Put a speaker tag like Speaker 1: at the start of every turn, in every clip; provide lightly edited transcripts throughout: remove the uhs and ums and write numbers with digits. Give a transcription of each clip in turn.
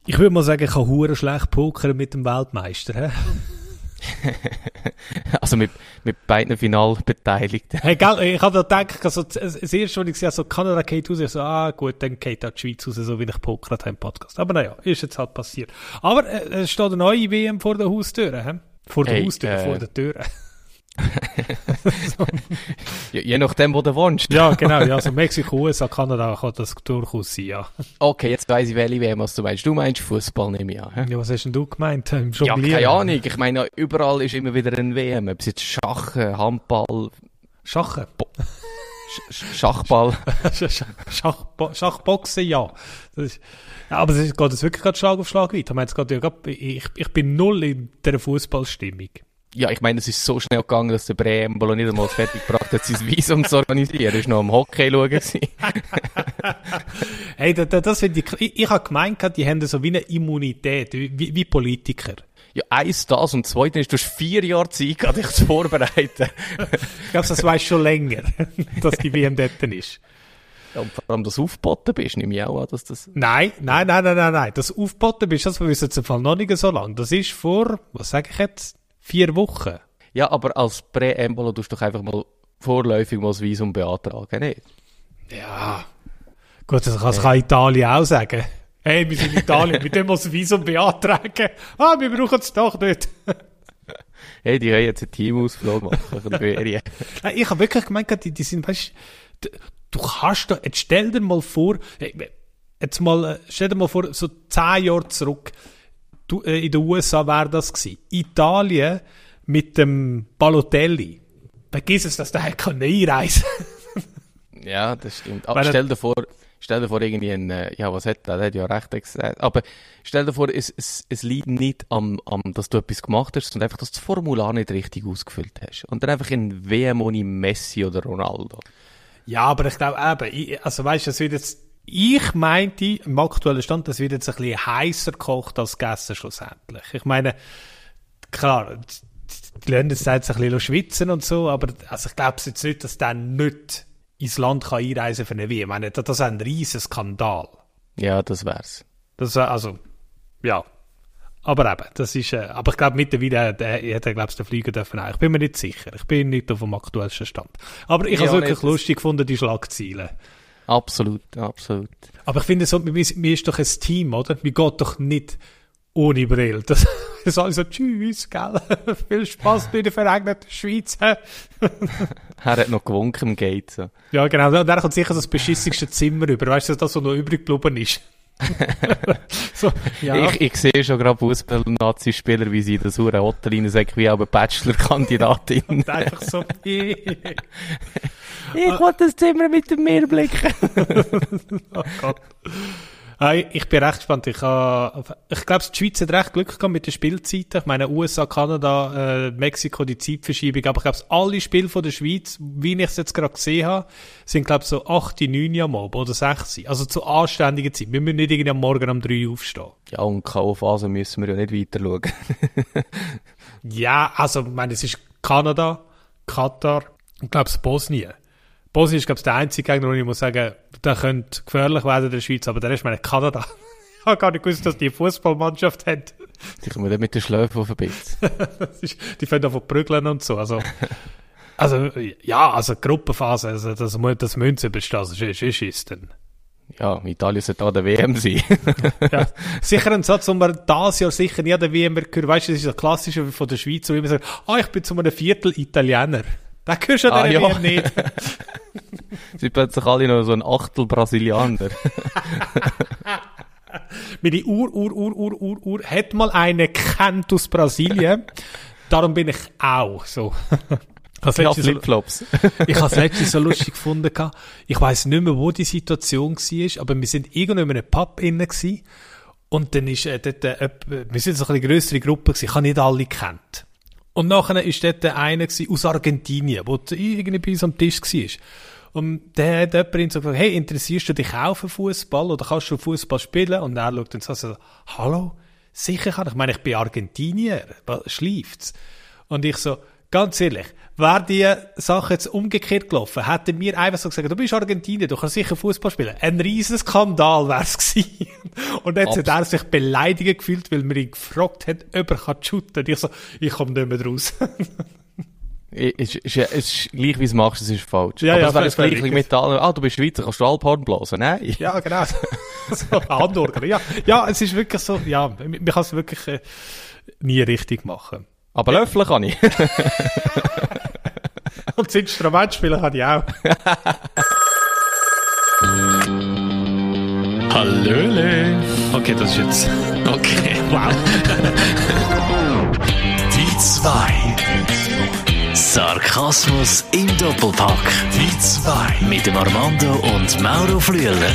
Speaker 1: Ich würde mal sagen, ich habe hure schlecht pokern mit dem Weltmeister. He?
Speaker 2: Also mit beiden Finalbeteiligten.
Speaker 1: Hey, gell, ich habe da gedacht, also, das erste, was ich gesehen habe, so Kanada geht raus, ich so, gut, dann geht auch die Schweiz raus, so wie ich pokert habe im Podcast. Aber naja, ist jetzt halt passiert. Aber es steht eine neue WM vor der Haustür. He? Vor der Haustür, vor der Tür. So.
Speaker 2: Je nachdem, wo du wohnst.
Speaker 1: Ja, genau. Ja, also Mexiko, USA, Kanada kann das durchaus sein, ja.
Speaker 2: Okay, jetzt weiss ich, welche WM was du meinst. Du meinst Fußball, nehme ich an.
Speaker 1: Ja, was hast denn du gemeint?
Speaker 2: Ja, keine Ahnung. Ich meine, überall ist immer wieder eine WM. Ob es jetzt Schachen, Handball...
Speaker 1: Schachen?
Speaker 2: Schachball.
Speaker 1: Schachboxen, ja. Aber es geht jetzt wirklich gerade Schlag auf Schlag weiter. Ich bin null in dieser Fußballstimmung.
Speaker 2: Ja, ich meine, es ist so schnell gegangen, dass der Bre Embolo nicht einmal fertig gebracht hat, sein Visum zu organisieren. Er war noch am Hockey schauen.
Speaker 1: Hey, das finde ich habe gemeint, die haben so wie eine Immunität, wie Politiker.
Speaker 2: Ja, eins das und zweitens, du hast 4 Jahre Zeit gehabt, dich zu vorbereiten.
Speaker 1: Ich glaube, das weisst schon länger, dass die WM dort ist.
Speaker 2: Ja, und vor allem, dass du aufgeboten bist, nehme ich auch an, dass das...
Speaker 1: Nein. Das aufgeboten bist, das wissen jetzt im Fall noch nicht so lange. Das ist vor, was sage ich jetzt, 4 Wochen.
Speaker 2: Ja, aber als Prä-Embolo tust du doch einfach mal vorläufig mal das Visum beantragen, nicht?
Speaker 1: Ja. Gut, das kann Italien auch sagen. Hey, wir sind in Italien, wir müssen das Visum beantragen. Wir brauchen es doch nicht.
Speaker 2: Hey, die haben jetzt einen Teamausflug machen von der Ferien.
Speaker 1: Ich habe wirklich gemeint, die sind, weißt du kannst da, jetzt stell dir mal vor, so 10 Jahre zurück, in den USA wäre das gewesen. Italien mit dem Balotelli. Vergiss es, dass der kann einreisen.
Speaker 2: Ja, das stimmt. Aber stell dir vor irgendwie was hat der? Der hat ja recht gesagt. Aber stell dir vor, es liegt nicht am, dass du etwas gemacht hast, sondern einfach, dass du das Formular nicht richtig ausgefüllt hast. Und dann einfach in WM ohne Messi oder Ronaldo. Ja,
Speaker 1: aber ich glaube eben, also weißt du, es wird jetzt, ich meinte, im aktuellen Stand, das wird jetzt ein bisschen heißer gekocht als gegessen schlussendlich. Ich meine, klar, die Länder jetzt ein bisschen schwitzen und so, aber also ich glaube jetzt nicht, dass der nicht ins Land kann einreisen für eine WM. Ich meine, das ist ein riesen Skandal.
Speaker 2: Ja, das wär's.
Speaker 1: Das also, ja. Aber eben, das ist, aber ich glaube mittlerweile hätte er, glaube ich, den Flieger dürfen auch. Ich bin mir nicht sicher. Ich bin nicht auf dem aktuellsten Stand. Aber ich habe es wirklich lustig gefunden, die Schlagzeilen.
Speaker 2: Absolut.
Speaker 1: Aber ich finde, so, wir ist doch ein Team, oder? Wir gehen doch nicht ohne Brille. Das ist alles so, tschüss, gell? Viel Spaß bei der verregneten Schweiz. Er
Speaker 2: hat noch gewunken im Gate. So.
Speaker 1: Ja, genau. Und er kommt sicher das beschissigste Zimmer rüber. Weißt du, das, was noch übrig geblieben ist. So, ja.
Speaker 2: Ich sehe schon gerade Fußball-Nazi-Spieler, wie sie in der sauren Hotel reinsagen, wie auch eine Bachelor-Kandidatin.
Speaker 1: Und einfach so,
Speaker 2: ich will das Zimmer mit dem Meer blicken.
Speaker 1: Oh Gott. Ich bin recht gespannt. Ich glaube, die Schweiz hat recht Glück gehabt mit den Spielzeiten. Ich meine, USA, Kanada, Mexiko, die Zeitverschiebung. Aber ich glaube, alle Spiele von der Schweiz, wie ich es jetzt gerade gesehen habe, sind, glaube ich, so 8, 9 am Abend oder 6. Also zu anständigen Zeit. Wir müssen nicht irgendwie am Morgen um 3 aufstehen.
Speaker 2: Ja, und K.O.-Phase müssen wir ja nicht weiter schauen.
Speaker 1: Ja, also, ich meine, es ist Kanada, Katar und, glaube ich, Bosnien. Bosnien ist, glaube ich, der einzige Gegner, wo ich muss sagen, der könnte gefährlich werden in der Schweiz, aber der ist meine Kanada. Ich habe gar nicht gewusst, dass die eine Fußballmannschaft hat.
Speaker 2: Die kommen dann mit den Schläfen verbinden.
Speaker 1: Die fangen davon prügeln und so. Also Gruppenphase, also das müssen sie überstehen, also ist dann.
Speaker 2: Ja, Italien sollte auch der WM sein.
Speaker 1: Ja, sicher ein Satz, den wir dieses Jahr sicher nie an der WM gehört. Weißt du, das ist das Klassische von der Schweiz, wo immer sagen, ich bin zu einem Viertel Italiener. Da gehörst du an der WM nicht.
Speaker 2: Sie sind plötzlich alle noch so ein Achtel Brasilianer.
Speaker 1: Meine Ur hat mal einen gekannt aus Brasilien. Darum bin ich auch so.
Speaker 2: Ja, Flipflops.
Speaker 1: Ich habe es letztens so lustig gefunden. Ich weiss nicht mehr, wo die Situation war, aber wir sind irgendwo in einem Pub innen gewesen. Und dann ist dort, wir sind so eine grössere Gruppe gewesen. Ich habe nicht alle gekannt. Und nachher war dort einer aus Argentinien, der irgendwie bei uns am Tisch war. Und der hat jemand so gefragt, hey, interessierst du dich auch für Fußball oder kannst du Fußball spielen? Und er schaut dann so, hallo, sicher kann ich. Ich meine, ich bin Argentinier, schläft's? Und ich so, ganz ehrlich, wäre die Sache jetzt umgekehrt gelaufen, hätten wir einfach so gesagt, du bist Argentinier, du kannst sicher Fußball spielen. Ein riesen Skandal wär's gewesen. Und jetzt hat er sich beleidigt gefühlt, weil wir ihn gefragt hat, ob er shooten kann. Und ich so, ich komme nicht mehr raus.
Speaker 2: Ist gleich, wie es machst, es ist falsch.
Speaker 1: Ja,
Speaker 2: aber
Speaker 1: ja,
Speaker 2: es wäre das gleiche mit allen, du bist Schweizer, kannst du Alphorn blasen? Nein.
Speaker 1: Ja, genau. So, Handorgel. Ja, es ist wirklich so, ja, man kann es wirklich nie richtig machen.
Speaker 2: Aber Löffel kann ich.
Speaker 1: Und das Instrument spielen kann ich auch.
Speaker 2: Hallöle.
Speaker 1: Okay, das ist jetzt...
Speaker 2: Okay.
Speaker 1: Wow.
Speaker 3: Die 2. Sarkasmus im Doppelpack. Die 2. Mit dem Armando und Mauro Flüeler.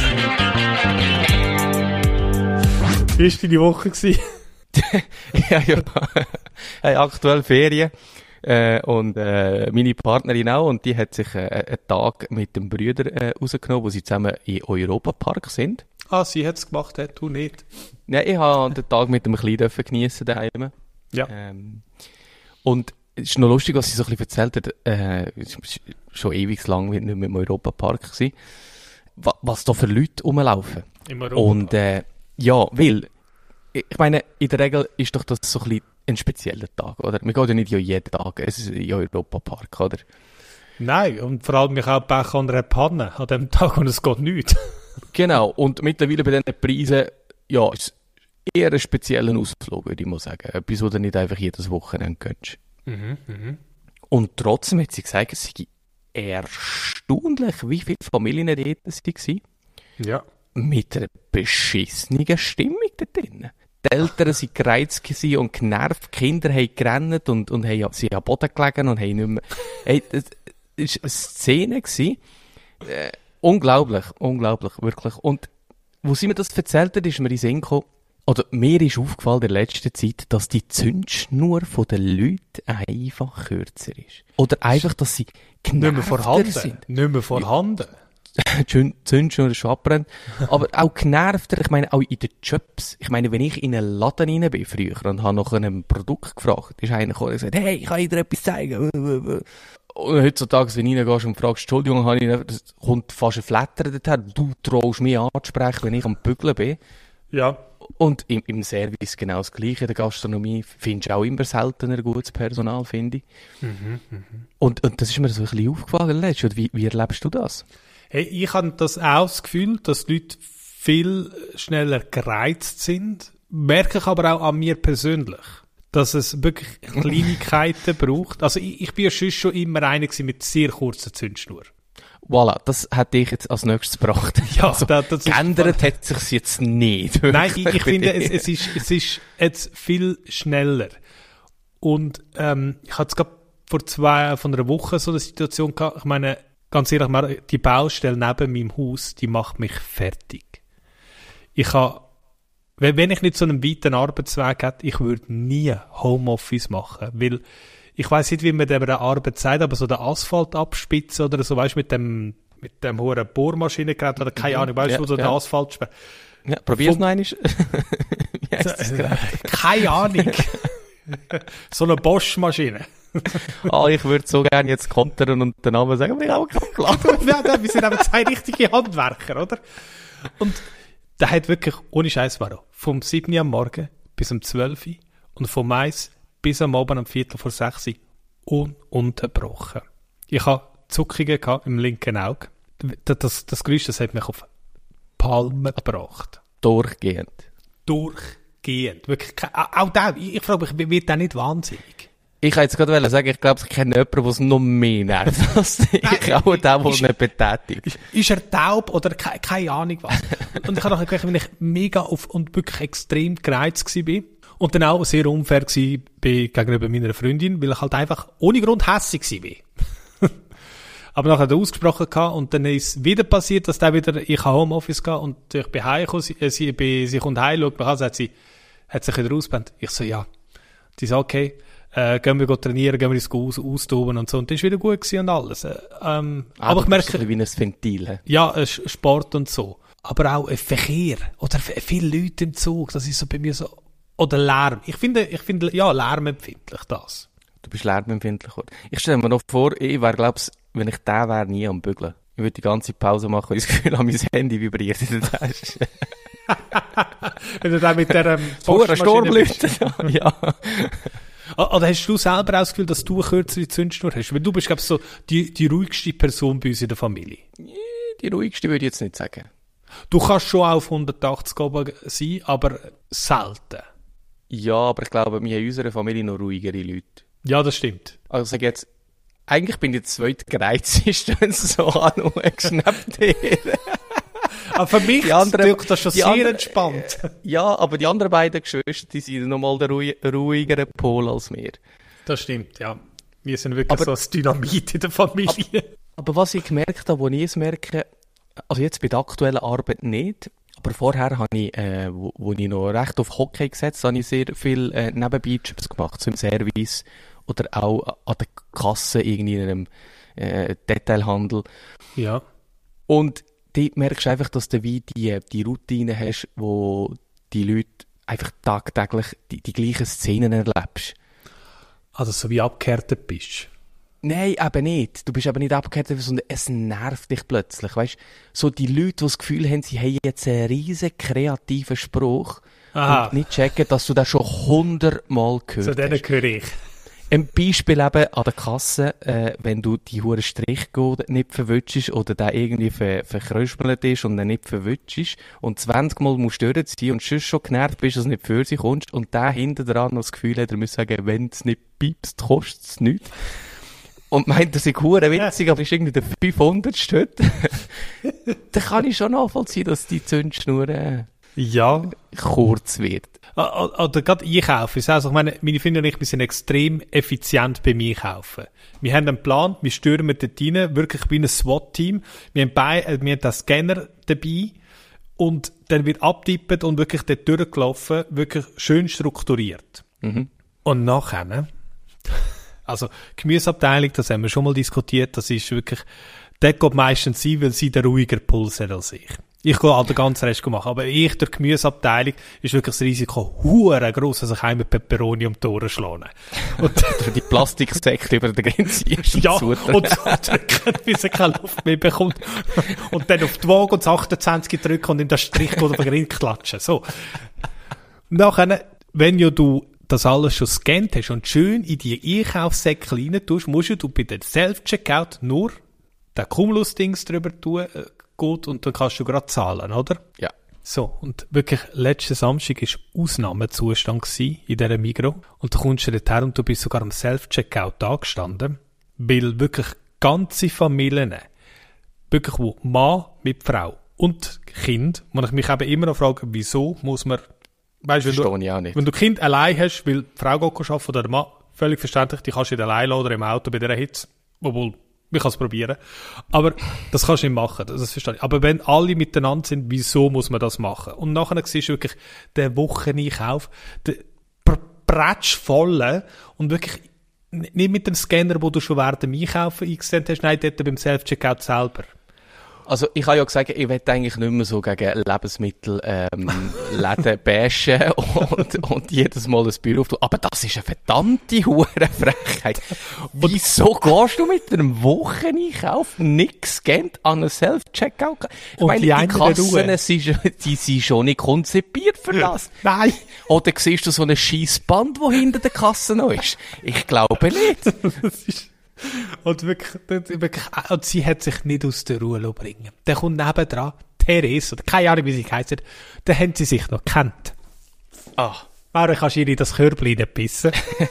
Speaker 1: Wie war deine Woche gewesen?
Speaker 2: ja. Hey, aktuell Ferien. Und meine Partnerin auch. Und die hat sich einen Tag mit dem Brüder rausgenommen, wo sie zusammen in Europapark sind.
Speaker 1: Ah, sie hat es gemacht, du nicht.
Speaker 2: Nein, ich habe den Tag mit dem Kleinen geniessen daheim.
Speaker 1: Ja.
Speaker 2: Und es ist noch lustig, was sie so ein bisschen erzählt hat. Es ist schon ewig lang nicht mehr im Europapark gewesen. Was da für Leute rumlaufen.
Speaker 1: Im Europapark.
Speaker 2: Und ja, weil, ich meine, in der Regel ist doch das so ein bisschen ein spezieller Tag, oder? Wir gehen ja nicht jeden Tag in Europapark, oder?
Speaker 1: Nein, und vor allem ich auch Pech an einer Panne an dem Tag und es geht nichts.
Speaker 2: Genau, und mittlerweile bei diesen Preisen, ja, ist eher ein spezieller Ausflug, würde ich mal sagen. Etwas, wo du nicht einfach jedes Wochenende gönnst. Und trotzdem hat sie gesagt, es sei erstaunlich, wie viele Familien dort waren.
Speaker 1: Ja.
Speaker 2: Mit einer beschissenen Stimmung dort drin. Die Eltern waren gereizt und genervt, die Kinder haben gerannt und haben sie am Boden gelegen und haben nicht mehr... Hey, das war eine Szene gewesen. Unglaublich, wirklich. Und wo sie mir das erzählt hat, ist mir in den Sinn gekommen, oder mir ist aufgefallen in der letzten Zeit, dass die Zündschnur der Leute einfach kürzer ist. Oder einfach, dass sie genervter sind.
Speaker 1: Nicht mehr vorhanden.
Speaker 2: Die Zündschnur ist schon abbrennt. Aber auch genervter, ich meine, auch in den Jobs. Ich meine, wenn ich in einen Laden rein bin früher und habe nach einem Produkt gefragt, ist einer gekommen und gesagt, hey, ich kann dir etwas zeigen. Und heutzutage, wenn du reingehst und fragst, Entschuldigung, das kommt fast ein Flatter dorthin. Du traust mich anzusprechen, wenn ich am Bügeln bin.
Speaker 1: Ja.
Speaker 2: Und im Service genau das Gleiche. In der Gastronomie findest du auch immer seltener gutes Personal, finde ich. Und das ist mir so ein bisschen aufgefallen. Wie erlebst du das?
Speaker 1: Hey, ich habe das auch das Gefühl, dass die Leute viel schneller gereizt sind. Merke ich aber auch an mir persönlich, dass es wirklich Kleinigkeiten braucht. Also ich bin ja schon immer einer gewesen mit sehr kurzer Zündschnur.
Speaker 2: Voilà, das hätte ich jetzt als nächstes gebracht.
Speaker 1: Ja,
Speaker 2: also,
Speaker 1: das
Speaker 2: geändert hat sich's jetzt nicht.
Speaker 1: Nein, ich finde, es ist jetzt viel schneller. Und ich hatte es gerade von einer Woche so eine Situation gehabt. Ich meine, ganz ehrlich, die Baustelle neben meinem Haus, die macht mich fertig. Wenn ich nicht so einen weiten Arbeitsweg hätte, ich würde nie Homeoffice machen, weil ich weiss nicht, wie man dem der Arbeit sagt, aber so der Asphalt abspitzen oder so, weißt du, mit dem hohen Bohrmaschinengerät oder keine Ahnung, weißt du, wo so der Asphalt sperrt.
Speaker 2: Ja, probier's noch einmal. Wie heisst das Gerät?
Speaker 1: Keine Ahnung. So eine Bosch-Maschine.
Speaker 2: Ich würde so gerne jetzt kontern und den Namen sagen, aber ich habe keinen Plan.
Speaker 1: Ja, wir sind aber zwei richtige Handwerker, oder? Und der hat wirklich, ohne Scheiß, vom 7 Uhr am Morgen bis um 12 Uhr und vom 1 bis am Abend um 5:45 ununterbrochen. Ich hatte Zuckungen im linken Auge. Das Geräusch, das hat mich auf Palmen gebracht.
Speaker 2: Durchgehend.
Speaker 1: Wirklich. Auch der, ich frage mich, wird der nicht wahnsinnig?
Speaker 2: Ich kann jetzt gerade sagen, ich glaube, ich kenne jemanden, der es noch mehr nervt als ich. Auch der nicht betätigt.
Speaker 1: Ist er taub oder keine Ahnung was? Und ich habe nachher gedacht, wenn ich mega und wirklich extrem gereizt war und dann auch sehr unfair war gegenüber meiner Freundin, weil ich halt einfach ohne Grund hässig war. Aber nachher hat er ausgesprochen gehabt und dann ist wieder passiert, dass ich habe Homeoffice gehabt und ich bin heimgekommen, sie kommt heim, schaut mich an, hat sich wieder ausgebrannt. Ich so, ja. Die sagt, okay, gehen wir trainieren, gehen wir ins Haus austoben und so. Und das war wieder gut gewesen und alles. Aber ich merke,
Speaker 2: so wie ein Ventil.
Speaker 1: Ja, Sport und so. Aber auch Verkehr. Oder viele Leute im Zug. Das ist so bei mir so. Oder Lärm. Ich finde, ja, lärmempfindlich das.
Speaker 2: Du bist lärmempfindlich geworden. Ich stelle mir noch vor, ich wäre, glaub's, wenn ich der wäre, nie am Bügeln. Ich würde die ganze Pause machen, weil ich das Gefühl habe, mein Handy vibriert in der Tasche.
Speaker 1: Wenn du dann mit der
Speaker 2: Sturmblüte. Ja.
Speaker 1: Oder hast du selber auch das Gefühl, dass du eine kürzere Zündschnur hast? Weil du bist, glaube ich, so die ruhigste Person bei uns in der Familie.
Speaker 2: Die ruhigste würde ich jetzt nicht sagen.
Speaker 1: Du kannst schon auf 180 oben sein, aber selten.
Speaker 2: Ja, aber ich glaube, wir haben in unserer Familie noch ruhigere Leute.
Speaker 1: Ja, das stimmt.
Speaker 2: Also ich sage jetzt, eigentlich bin ich der zweitgereizteste, wenn es so angeschnappt wird.
Speaker 1: Aber für mich wirkt das schon sehr entspannt.
Speaker 2: Ja, aber die anderen beiden Geschwister, die sind nochmal der ruhigere Pol als wir.
Speaker 1: Das stimmt, ja. Wir sind wirklich so das Dynamit in der Familie.
Speaker 2: Aber was ich gemerkt habe, wo ich es merke, also jetzt bei der aktuellen Arbeit nicht, aber vorher habe ich, wo ich noch recht auf Hockey gesetzt habe, ich sehr viel Nebenbei-Jobs gemacht, so im Service oder auch an der Kasse irgendwie in einem Detailhandel.
Speaker 1: Ja.
Speaker 2: Und dort merkst du einfach, dass du wie die Routine hast, wo die Leute einfach tagtäglich die gleichen Szenen erlebst.
Speaker 1: Also so wie abgehärtet bist.
Speaker 2: Nein, eben nicht. Du bist eben nicht abgehärtet, sondern es nervt dich plötzlich. Weißt, so die Leute, die das Gefühl haben, sie haben jetzt einen riesen kreativen Spruch und nicht checken, dass du das schon 100-mal gehört hast.
Speaker 1: So denen gehöre ich.
Speaker 2: Ein Beispiel eben an der Kasse, wenn du die hure Strichcode nicht verwutschst oder der irgendwie verkrüspelt ist und dann nicht verwutschst und 20 Mal musst du durchziehen und sonst schon genervt bist, dass du nicht für sich kommst und der hinter dran noch das Gefühl hat, er muss sagen, wenn es nicht piepst, kostet es nichts. Und meint, das ist hure witzig, aber ist irgendwie der 500 Stück. Dann kann ich schon nachvollziehen, dass die Zündschnur kurz wird.
Speaker 1: Oder gerade einkaufen. Also, ich meine, meine Freunde und ich, wir sind extrem effizient beim Einkaufen. Wir haben einen Plan, wir stürmen dort rein, wirklich wie ein SWAT-Team. Wir haben den Scanner dabei und dann wird abtippt und wirklich dort durchgelaufen, wirklich schön strukturiert.
Speaker 2: Mhm.
Speaker 1: Und nachher, also Gemüseabteilung, das haben wir schon mal diskutiert, das ist wirklich, dort geht meistens sie, weil sie den ruhiger Puls hat als ich. Ich gehe all den ganzen Rest machen, aber ich, der Gemüseabteilung, ist wirklich das Risiko hure gross, dass ich heim mit Peperoni um die Ohren schlage. Und
Speaker 2: die Plastiksäcke über der Grenze
Speaker 1: ja, und drücken, bis er keine Luft mehr bekommt. Und dann auf die Waage und das 28 drücken und in den Strich auf den Grind klatschen. So. Nachher, wenn ja du das alles schon gescannt hast und schön in die Einkaufssäcke rein tust, musst du bei den Self-Checkout nur den Cumulus-Dings drüber tun, gut, und dann kannst du gerade zahlen, oder?
Speaker 2: Ja.
Speaker 1: So, und wirklich, letzten Samstag war Ausnahmezustand in dieser Migros. Und du kommst dorthin und du bist sogar am Self-Checkout angestanden, weil wirklich ganze Familien, wirklich wo Mann mit Frau und Kind, wo ich mich eben immer noch frage, wieso muss man, weißt du, wenn du Kind allein hast, weil die Frau geht arbeiten oder der Mann, völlig verständlich, die kannst du nicht allein lassen oder im Auto bei dieser Hitze, obwohl, ich kann es probieren. Aber das kannst du nicht machen, das verstehe ich. Aber wenn alle miteinander sind, wieso muss man das machen? Und nachher siehst du wirklich den Wocheneinkauf, den Bretsch voll und wirklich nicht mit dem Scanner, wo du schon während dem Einkaufen eingescannt hast, nein, dort beim Self-Checkout selber.
Speaker 2: Also ich habe ja gesagt, ich will eigentlich nicht mehr so gegen Lebensmittel Läden bashen und jedes Mal ein Büro auftun. Aber das ist eine verdammte Hurenfrechheit. Wieso gehst du mit einem Wocheneinkauf nicht gescannt an einen Self-Checkout? Ich meine, die Kassen, die sind schon nicht konzipiert für das.
Speaker 1: Nein.
Speaker 2: Oder siehst du so ein Scheissband, das hinter der Kasse noch ist? Ich glaube nicht.
Speaker 1: Und wirklich, und sie hat sich nicht aus der Ruhe bringen. Dann kommt nebendran Therese, oder keine Ahnung, wie sie heisst, dann haben sie sich noch gekannt. Warum kannst du ihr in das Körbchen nicht pissen?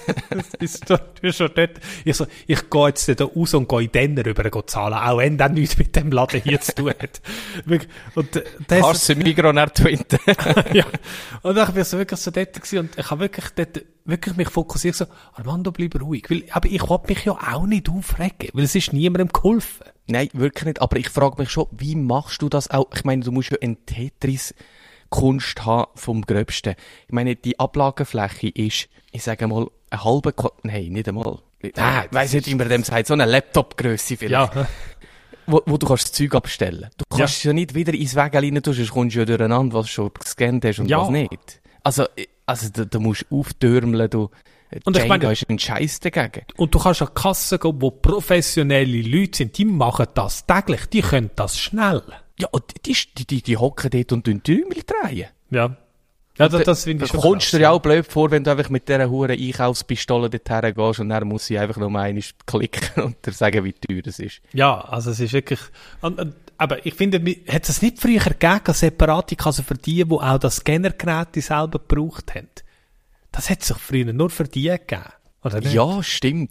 Speaker 1: Du bist schon dort. Ich gehe jetzt da raus und gehe in den rüber zahlen, auch wenn das nichts mit dem Laden hier zu tun hat. Und
Speaker 2: kannst du Migros nicht twinten?
Speaker 1: Ja. Und dann war ich wirklich so dort gewesen, und ich habe wirklich dort wirklich mich fokussiert, so, Armando, bleib ruhig. Aber ich will mich ja auch nicht aufregen, weil es ist niemandem geholfen.
Speaker 2: Nein, wirklich nicht. Aber ich frage mich schon, wie machst du das auch? Ich meine, du musst ja ein Tetris Kunst haben vom Gröbsten. Ich meine, die Ablagefläche ist, ich sage mal, eine halbe, nein, nicht einmal. Ich weiss nicht, wie man dem sagt, so eine Laptop-Grösse vielleicht.
Speaker 1: Ja.
Speaker 2: Wo du kannst das Zeug abstellen. Du kannst es ja nicht wieder ins Weg rein tun, sonst kommst du ja durcheinander, was du schon gescannt hast und was nicht. Also, du musst auftürmeln, du.
Speaker 1: Und ich meine,
Speaker 2: ist ein Scheiß dagegen.
Speaker 1: Und du kannst an Kassen gehen, wo professionelle Leute sind, die machen das täglich, die können das schnell.
Speaker 2: Ja, und die hocken dort und Däumchen drehen.
Speaker 1: Ja. Ja, das finde ich schon.
Speaker 2: Da kommst du dir ja auch blöd vor, wenn du einfach mit dieser huren Einkaufspistole dorthin gehst und dann muss sie einfach noch einmal klicken und dir sagen, wie teuer es ist.
Speaker 1: Ja, also es ist wirklich, aber ich finde, hat es nicht früher gegeben, eine separate Kasse für die auch das Scannergerät selber gebraucht haben? Das hat es doch früher nur für die gegeben, oder nicht?
Speaker 2: Ja, stimmt.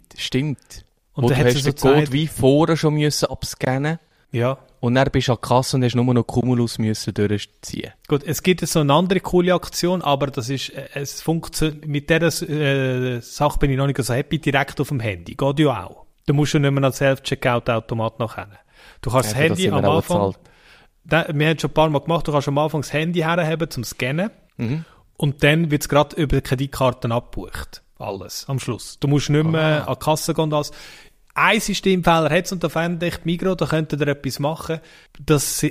Speaker 1: Und
Speaker 2: wo
Speaker 1: dann
Speaker 2: du hast
Speaker 1: so
Speaker 2: den Code wie vorher schon müssen abscannen.
Speaker 1: Ja.
Speaker 2: Und dann bist du an der Kasse und hast nur noch Cumulus müssen durchziehen.
Speaker 1: Gut, es gibt so eine andere coole Aktion, aber das ist, es funktioniert, mit dieser Sache bin ich noch nicht so happy, direkt auf dem Handy. Geht ja auch. Du musst ja nicht mehr an Self-Checkout-Automat nachher. Du kannst das Handy am Anfang, wir haben schon ein paar Mal gemacht, du kannst am Anfang das Handy herhaben zum Scannen. Mhm. Und dann wird es gerade über die Kreditkarten abgebucht. Alles. Am Schluss. Du musst nicht mehr an die Kasse gehen und alles. Ein Systemfehler hat es und da fände ich Migros, da könnte ihr etwas machen, dass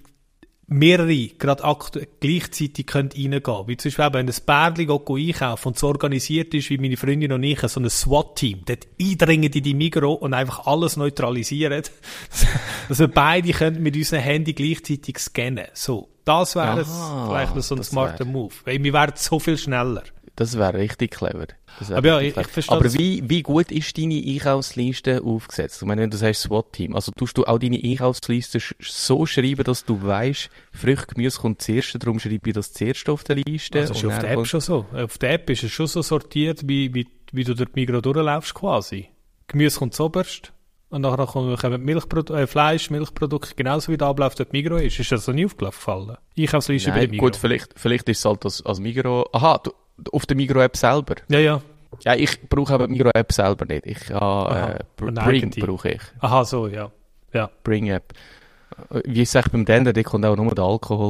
Speaker 1: mehrere gerade gleichzeitig reingehen können. Wie zum Beispiel, wenn ein Bärli einkauft und so organisiert ist, wie meine Freundin und ich, so ein SWAT-Team, dort eindringen in die Migros und einfach alles neutralisieren. Dass wir beide können mit unserem Handy gleichzeitig scannen. So. Das wäre vielleicht so ein smarter Move. Weil wir wären so viel schneller.
Speaker 2: Das wäre richtig clever.
Speaker 1: Aber ja, ich verstehe.
Speaker 2: Aber wie gut ist deine Einkaufsliste aufgesetzt? Ich meine, wenn du sagst SWAT-Team, also tust du auch deine Einkaufsliste so schreiben, dass du weißt, Früchte, Gemüse kommt zuerst, darum schreibe ich das zuerst auf der Liste.
Speaker 1: Also ist auf der App schon so. Auf der App ist es schon so sortiert, wie du durch die Migros durchlaufst quasi. Gemüse kommt zuoberst. Und nachher kommen Fleisch, Milchprodukte, genauso wie der Ablauf dort Migros ist. Ist das noch nie aufgefallen? Einkaufsliste bei der Migros.
Speaker 2: Gut, vielleicht ist es halt als Migros, auf der Migros-App selber?
Speaker 1: Ja.
Speaker 2: Ja, ich brauche aber die Migros-App selber nicht. Ich habe Bring brauche ich.
Speaker 1: Aha, so, ja.
Speaker 2: Bring-App. Wie ich sage, beim Dender, da kommt auch nur der Alkohol.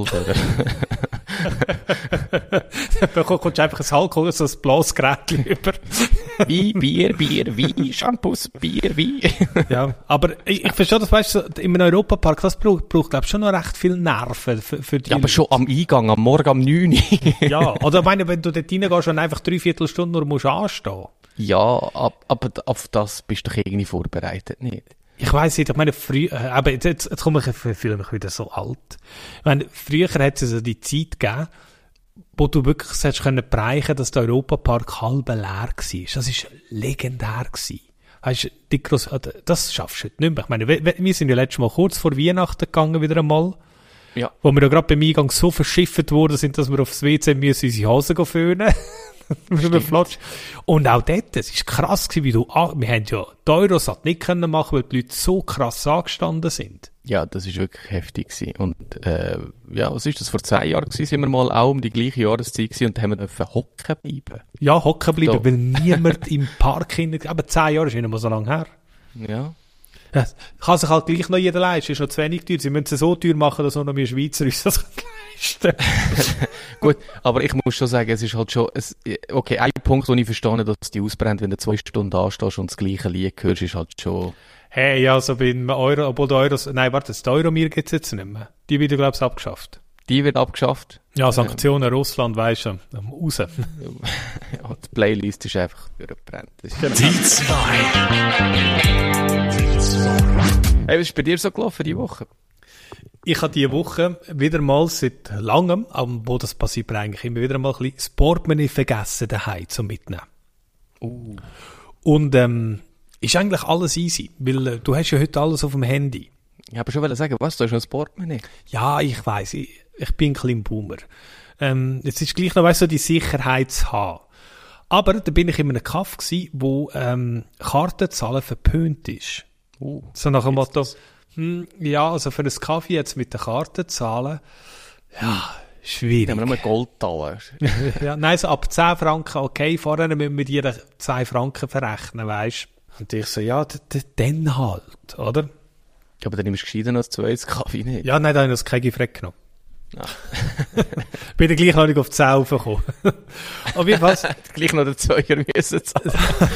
Speaker 1: Da kommst du einfach ein Alkohol, so ein Blasgerät über.
Speaker 2: Bier, Shampoos, Bier.
Speaker 1: Ja, aber ich verstehe das, weißt du, in einem Europapark, das braucht glaube ich, schon noch recht viel Nerven für die.
Speaker 2: Ja, aber schon am Eingang, am Morgen um 9 Uhr.
Speaker 1: Ja, oder ich meine, wenn du dort reingehst und einfach 3/4 Stunde nur musst anstehen.
Speaker 2: Ja, aber auf das bist du doch irgendwie vorbereitet, nicht?
Speaker 1: Ich weiss nicht, ich meine, früher, aber jetzt komme ich, fühle mich wieder so alt. Ich meine, früher hat es so die Zeit gegeben, wo du wirklich hättest können bereichen, dass der Europapark halb leer war. Das war legendär gewesen. Weißt du, das schaffst du heute nicht mehr. Ich meine, wir sind ja letztes Mal kurz vor Weihnachten gegangen, wieder einmal. Ja. Wo wir ja gerade beim Eingang so verschifft worden sind, dass wir aufs WC müssen unsere Hosen föhnen. Und auch dort, es war krass gewesen, wir haben ja die Eurosat nicht können machen, weil die Leute so krass angestanden sind.
Speaker 2: Ja, das war wirklich heftig gewesen. Und, was ist das? Vor 10 Jahren gewesen, sind wir mal auch um die gleiche Jahreszeit gewesen und haben dürfen hocken bleiben.
Speaker 1: Ja, hocken bleiben, weil niemand im Park aber 10 Jahre ist nicht mehr so lange her.
Speaker 2: Ja.
Speaker 1: Ja, kann sich halt gleich noch jeder leisten, ist noch zu wenig teuer. Sie müssen es so teuer machen, dass nur noch wir Schweizer uns das leisten.
Speaker 2: Gut, aber ich muss schon sagen, es ist halt schon, okay, ein Punkt, den ich verstehe, dass die ausbrennt, wenn du 2 Stunden anstehst und das gleiche Lied hörst, ist halt schon...
Speaker 1: Hey, ja, so beim Euro, obwohl der Euro, nein, warte, das Euromir gibt's jetzt nicht mehr. Die wird, glaube ich, abgeschafft.
Speaker 2: Die wird abgeschafft?
Speaker 1: Ja, Sanktionen Russland, weisst du, raus.
Speaker 2: Ja, die Playlist ist einfach durchgebrannt.
Speaker 3: Die 2.
Speaker 2: Hey, was ist bei dir so gelaufen diese Woche?
Speaker 1: Ich habe diese Woche wieder mal seit langem, wo das passiert eigentlich immer wieder mal ein bisschen, das Portemonnaie vergessen daheim zum Mitnehmen. Und ist eigentlich alles easy, weil du hast ja heute alles auf dem Handy.
Speaker 2: Ich habe schon sagen, was, du hast noch ein Portemonnaie?
Speaker 1: Ja, ich weiss, ich bin ein kleiner Boomer. Jetzt ist gleich noch, weißt du, die Sicherheit zu haben. Aber da bin ich in einem Kaff gsi, wo Kartenzahlen verpönt ist. So nach dem Motto, ja, also für einen Kaffee jetzt mit den Karten zahlen, ja, schwierig.
Speaker 2: Haben wir nur Goldtaler.
Speaker 1: Ja, nein, so ab 10 Franken, okay, vorher müssen wir dir 2 Franken verrechnen, weisst. Und ich so, ja, dann halt, oder?
Speaker 2: Ja, aber dann nimmst du gescheiter noch 2 Kaffee nicht.
Speaker 1: Ja, nein, da habe ich noch das Kegi genommen. Ja. Bin dann gleich noch nicht auf die 10 raufgekommen. Auf jeden Fall.
Speaker 2: Gleich noch den 2er müssen zahlen.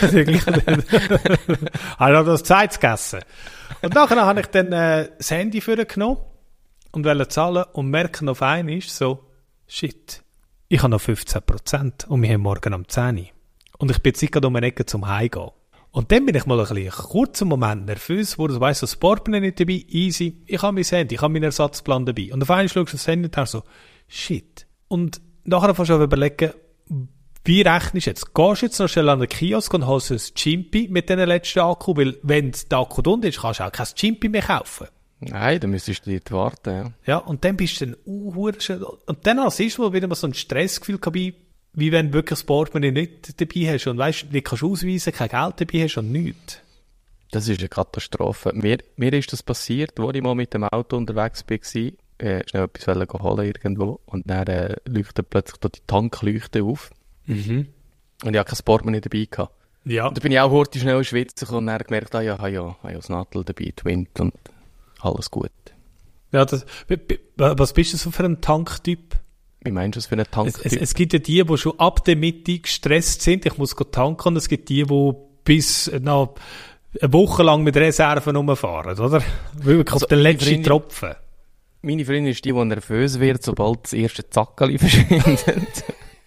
Speaker 1: Habe noch das Zeit gegessen. Und nachher habe ich dann das Handy vorgenommen und wollte zahlen und merke auf einmal so, shit, ich habe noch 15% und wir haben morgen am 10 Uhr. Und ich bin jetzt gerade um eine Ecke zum Heimgehen. Und dann bin ich mal ein bisschen kurzen Moment nervös, wo du weißt, das Portemonnaie nicht dabei, easy. Ich habe mein Handy, ich habe meinen Ersatzplan dabei. Und auf einmal schaust du das Handy und denkst so, shit. Und nachher fängst du an überlegen, wie rechnest du jetzt? Gehst du jetzt noch schnell an den Kiosk und holst ein Chimpi mit den letzten Akku? Weil, wenn der Akku drunter ist, kannst du auch kein Chimpi mehr kaufen.
Speaker 2: Nein, dann müsstest du dort warten, ja.
Speaker 1: Ja, und dann bist du dann und dann als erstes Mal wieder mal so ein Stressgefühl gehabt, wie wenn du wirklich das Portemonnaie nicht dabei hast und weißt, nicht kannst ausweisen, kein Geld dabei hast und nichts.
Speaker 2: Das ist eine Katastrophe. Mir ist das passiert, als ich mal mit dem Auto unterwegs war, schnell etwas holen irgendwo und dann leuchtet plötzlich da die Tankleuchte auf. Mhm. Und ich hatte kein Portemonnaie dabei gehabt.
Speaker 1: Ja.
Speaker 2: Und da bin ich auch heute schnell in Schweiz und dann gemerkt, ich habe das Nadel dabei, die Wind und alles gut.
Speaker 1: Ja, was bist du so für ein Tanktyp?
Speaker 2: Wie meinst du das für einen Tanktyp?
Speaker 1: Es gibt ja die schon ab der Mitte gestresst sind, ich muss tanken, und es gibt die bis noch eine Woche lang mit Reserven rumfahren, oder? Wirklich auf den letzten Tropfen.
Speaker 2: Meine Freundin ist die nervös wird, sobald das erste Zackerli verschwindet.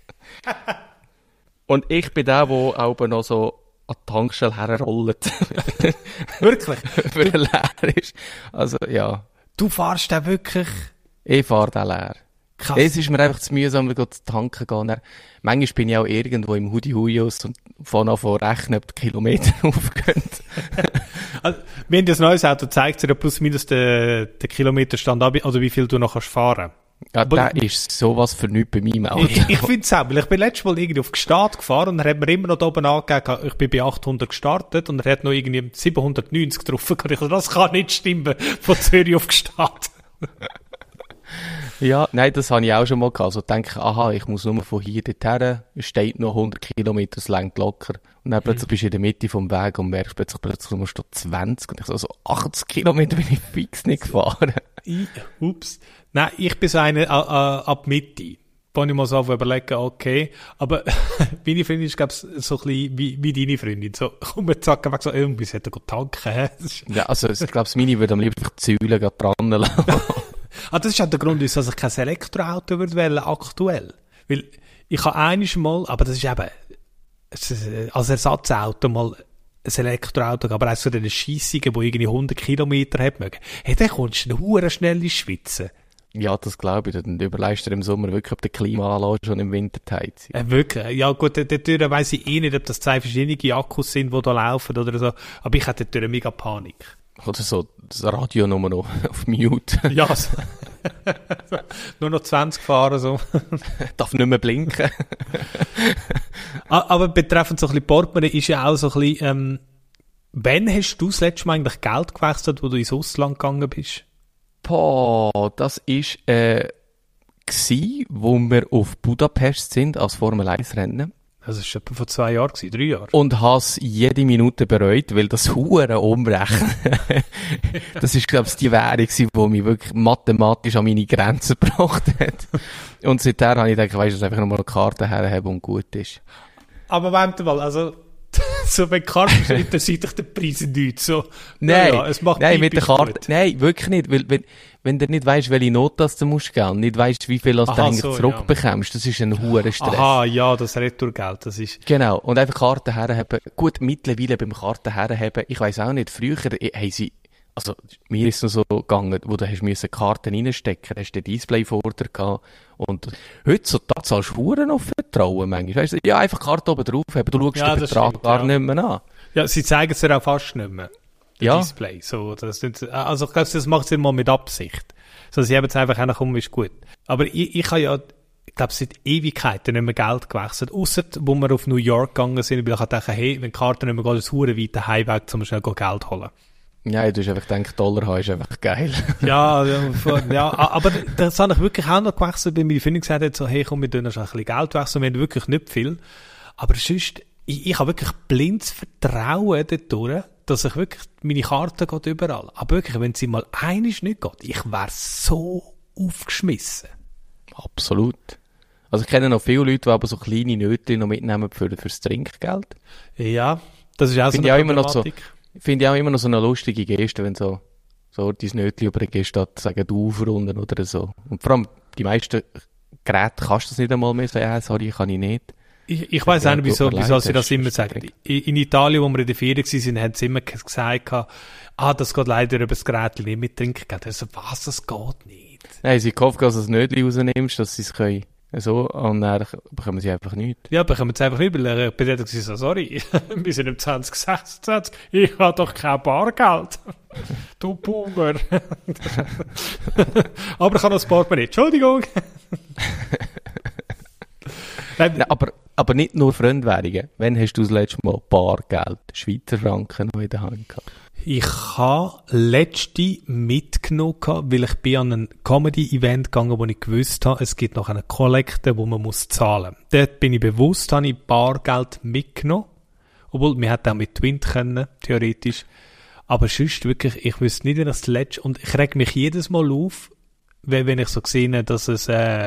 Speaker 2: Und ich bin der auch noch so an die Tankstelle herrollt.
Speaker 1: Wirklich?
Speaker 2: Wenn er leer ist. Also, ja.
Speaker 1: Du fahrst den wirklich?
Speaker 2: Ich fahre den leer.
Speaker 1: Krass.
Speaker 2: Es ist mir einfach zu mühsam, wenn ich zu tanken gehe. Manchmal bin ich auch irgendwo im Hudi-Huius und fange an zu rechnen, ob die Kilometer aufgehen.
Speaker 1: Also, wir haben das neues Auto, zeigt dir plus minus den Kilometerstand ab, also wie viel du noch fahren kannst.
Speaker 2: Ja, der ist sowas für nichts bei meinem Auto.
Speaker 1: Ich finde es auch, weil ich bin letztes Mal irgendwie auf Gstaad gefahren und er hat mir immer noch da oben angegeben, ich bin bei 800 gestartet und er hat noch irgendwie 790 drauf gehabt. Ich so, das kann nicht stimmen, von Zürich auf Gstaad.
Speaker 2: Ja, nein, das habe ich auch schon mal gehabt. Also denke, ich muss nur von hier dorthin, es steht noch 100 Kilometer, es reicht locker. Und dann plötzlich bist du in der Mitte vom Weg und merkst plötzlich musst du 20. Und ich so, 80 Kilometer bin ich fix nicht gefahren.
Speaker 1: Ups. Nein, ich bin so eine ab Mitte. Wo ich mal so überlegen, okay. Aber meine Freundin ist, glaube ich, so ein bisschen wie deine Freundin. So, komm, wir zacken weg, so, irgendwie sollte er tanken.
Speaker 2: Ja, also, ich glaube, meine würde am liebsten die Säule dran lassen.
Speaker 1: Das ist auch der Grund, wieso ich kein Elektroauto würde wählen, aktuell. Weil ich habe einiges mal, aber das ist eben als Ersatzauto mal ein Elektroauto, aber auch so eine Scheissungen, die irgendwie 100 Kilometer hat mögen. Hey, dann kommst du hure schnell ins Schwitzen.
Speaker 2: Ja, das glaube ich. Dann überleist du im Sommer wirklich, ob der Klimaanlage schon im Winter heizt.
Speaker 1: Wirklich? Ja gut, dort weiss ich nicht, ob das 2 verschiedene Akkus sind, die da laufen oder so. Aber ich hatte dort mega Panik.
Speaker 2: Oder so, das Radio nur noch auf Mute.
Speaker 1: Ja, so. Nur noch 20 fahren, so.
Speaker 2: Darf nicht mehr blinken.
Speaker 1: Aber betreffend so ein bisschen Portemonnaie ist ja auch so ein bisschen, wann hast du das letzte Mal eigentlich Geld gewechselt, wo du ins Ausland gegangen bist?
Speaker 2: Das ist, wo wir auf Budapest sind, als Formel-1-Rennen.
Speaker 1: Das war etwa vor 2 Jahren, 3 Jahre.
Speaker 2: Und has jede Minute bereut, weil das hure Umrechnen, das ist, glaube ich, die Währung, die mich wirklich mathematisch an meine Grenzen gebracht hat. Und seitdem habe ich gedacht, weißt du, dass einfach nochmal eine Karte herhaben und gut ist.
Speaker 1: Aber warte mal, also, so, wenn die Karte ist, interessiert dich der Preis nicht. So,
Speaker 2: nein,
Speaker 1: ja, es macht
Speaker 2: mit der Karte, nein, wirklich nicht, weil, wenn du nicht weisst, welche Note du musst geben, nicht weisst, wie viel du eigentlich zurückbekommst, das ist ein hoher Stress.
Speaker 1: Aha, ja, das Retourgeld, das ist...
Speaker 2: Genau, und einfach Karten herhaben. Gut, mittlerweile beim Karten herhaben, ich weiss auch nicht, früher haben sie, also mir ist es noch so gegangen, wo du hast Karten reinstecken, hast den Display vor dir gehabt, und heutzutage zahlst du Huren auf Vertrauen manchmal. Weißt du, ja, einfach Karte oben drauf haben, du schaust den Betrag gar nicht mehr an. Ja,
Speaker 1: sie zeigen es ja auch fast nicht mehr. Display. So, also ich glaube, das macht sie mal mit Absicht. So, sie haben jetzt einfach hinkommen, ist gut. Aber ich habe ja, ich glaube, seit Ewigkeiten nicht mehr Geld gewechselt. Ausser, wo wir auf New York gegangen sind, weil ich dachte, hey, wenn die Karte nicht mehr geht, ist es hure weiter Heimweg, um schnell Geld holen.
Speaker 2: Ja, du hast einfach gedacht, Dollar haben ist einfach geil.
Speaker 1: ja, aber das habe ich wirklich auch noch gewechselt, weil meine Freundin gesagt hat, so, hey, komm, wir tun noch ein bisschen Geld wechseln, wir haben wirklich nicht viel. Aber sonst, ich habe wirklich blindes Vertrauen dadurch, dass ich wirklich, meine Karte geht überall. Aber wirklich, wenn sie mal einiges nicht geht, ich wäre so aufgeschmissen.
Speaker 2: Absolut. Also ich kenne noch viele Leute, die aber so kleine Nötchen noch mitnehmen fürs Trinkgeld.
Speaker 1: Ja, das ist auch so eine Problematik.
Speaker 2: Finde ich auch immer noch so eine lustige Geste, wenn so dein Nötchen übergehst, statt sagen, du aufrunden oder so. Und vor allem, die meisten Geräte kannst du das nicht einmal mehr sagen, sorry, kann ich nicht.
Speaker 1: Ich weiss auch nicht, wieso sie das immer sagen. In Italien, wo wir in der Ferien waren, haben sie immer gesagt, das geht leider über das Gerät nicht mit trinken. Also, was, das geht nicht.
Speaker 2: Nein, sie gehofft, dass du das Nötchen rausnimmst, dass sie es können. So, und dann bekommen sie einfach nichts.
Speaker 1: Ja, bekommen sie einfach nicht, weil ich bin dann so, sorry, wir sind im 2026, ich habe doch kein Bargeld. Du Boomer. Aber ich habe noch das Portemonnaie, Entschuldigung.
Speaker 2: Nein, aber nicht nur Fremdwährungen. Wann hast du das letzte Mal Bargeld, Schweizer Franken noch in der Hand gehabt?
Speaker 1: Ich habe letzte mitgenommen, weil ich bin an ein Comedy-Event gegangen, wo ich gewusst habe, es gibt noch eine Kollekte, wo man muss zahlen. Dort bin ich bewusst, habe ich Bargeld mitgenommen. Obwohl, wir hätten auch mit Twint können, theoretisch. Aber sonst wirklich, ich wüsste nicht, wenn das letzte, und ich reg mich jedes Mal auf, wenn ich so sehe, dass es,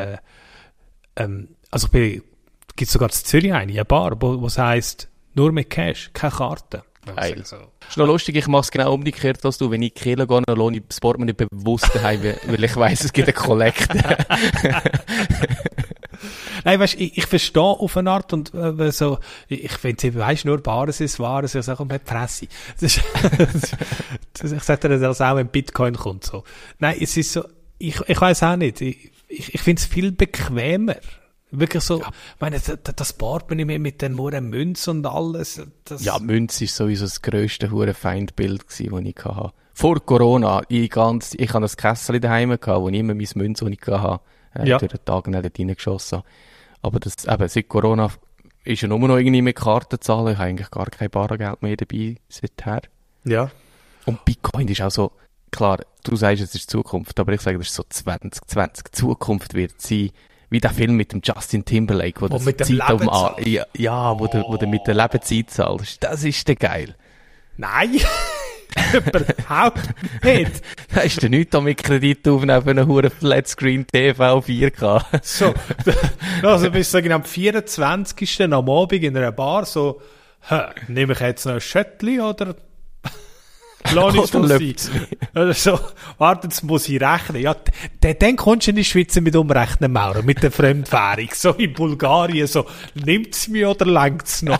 Speaker 1: also gibt sogar in Zürich eine Bar, wo es heisst, nur mit Cash, keine Karte.
Speaker 2: Geil. So. Ist noch lustig, ich mache es genau umgekehrt als du. Wenn ich Kirche gehe, dann lohne ich das Portemonnaie bewusst daheim, weil ich weiss, es gibt eine Kollekte.
Speaker 1: Nein, weißt, ich verstehe auf eine Art und so, ich finde, weißt nur Bares ist Wahres, ich sage, mit Fresse. Ich sage dir das auch, wenn Bitcoin kommt, so. Nein, es ist so, ich weiss auch nicht, ich finde es viel bequemer. Wirklich so, ja. Ich meine, das Portemonnaie nicht mehr mit den Münzen und alles.
Speaker 2: Ja, Münze war sowieso das grösste Feindbild gewesen, das ich hatte. Vor Corona, ich hatte das Kessel daheim gehabt, wo ich immer meine Münze, die ich hatte, durch den Tag nicht reingeschossen habe. Aber seit Corona ist ja nur noch irgendwie mit Karten zahlen. Ich habe eigentlich gar kein Bargeld mehr dabei seither.
Speaker 1: Ja.
Speaker 2: Und Bitcoin ist auch so, klar, du sagst, es ist Zukunft, aber ich sage, das ist so 2020. Zukunft wird sein, wie der Film mit dem Justin Timberlake, wo das
Speaker 1: mit dem
Speaker 2: Zeit wo du mit der Lebenszeit zahlst. Das ist der geil.
Speaker 1: Nein, überhaupt nicht.
Speaker 2: Da ist der nichts mit Kredit aufnehmen für einen hohen Flatscreen TV 4K.
Speaker 1: So, also bis am 24. am Abend in einer Bar so, nehme ich jetzt noch ein Schöttli oder lass ich es sein? Oder so, warte, jetzt muss ich rechnen. Ja, dann kommst du in die Schweiz mit umrechnen, Mauro, mit der Fremdwährung. So in Bulgarien, so, nimmt es mich oder lenkt es noch?